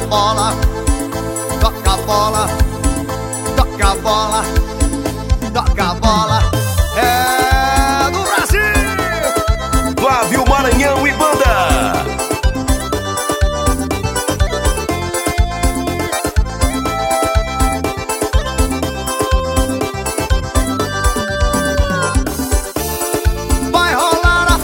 bola, toca a bola, toca a bola, toca a bola. É do Brasil, Flávio Maranhão e banda. vai rolar a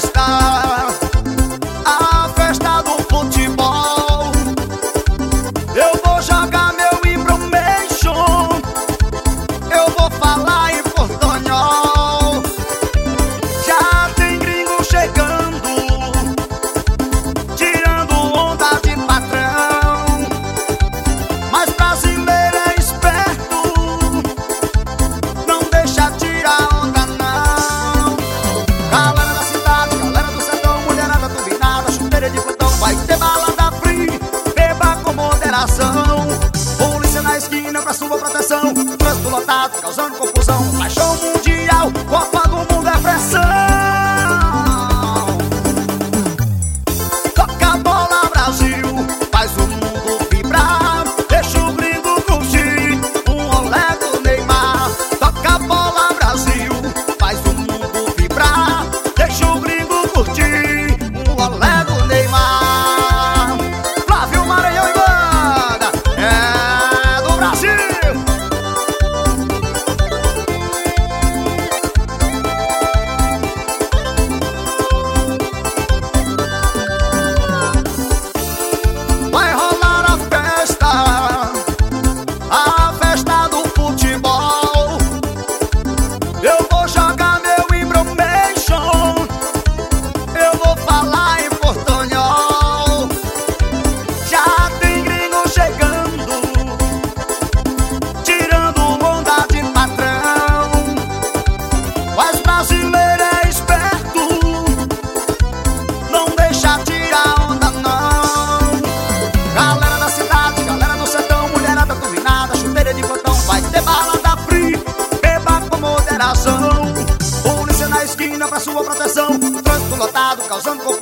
festa do futebol. Eu vou jogar meu information, eu vou falar em portunhol. Já tem gringo chegando, tirando onda de patrão, mas brasileiro é esperto, não deixa tirar onda não. Galera da cidade, galera do sertão, mulherada turbinada, chuteira de plantão, vai ter balada free, beba com moderação. Polícia na esquina pra sua proteção, trânsito lotado, causando confusão. Paixão mundial, Copa do Mundo é pressão. Toca a bola, Brasil, faz o mundo vibrar, deixa o gringo curtir um olé do Neymar. Toca a bola, Brasil, faz o mundo vibrar, deixa o gringo curtir um olé do Neymar. Flávio Maranhão e banda, é do Brasil. Vai rolar a festa do futebol. Eu vou jogar meu information, eu vou falar em portunhol. Já tem gringo chegando, tirando onda de patrão, mas brasileiro é esperto, não deixa tirar onda não. Galera da cidade, galera do sertão, mulherada turbinada, chuteira de plantão, vai ter balada free, beba com moderação. Polícia na esquina pra sua proteção, trânsito lotado, causando confusão.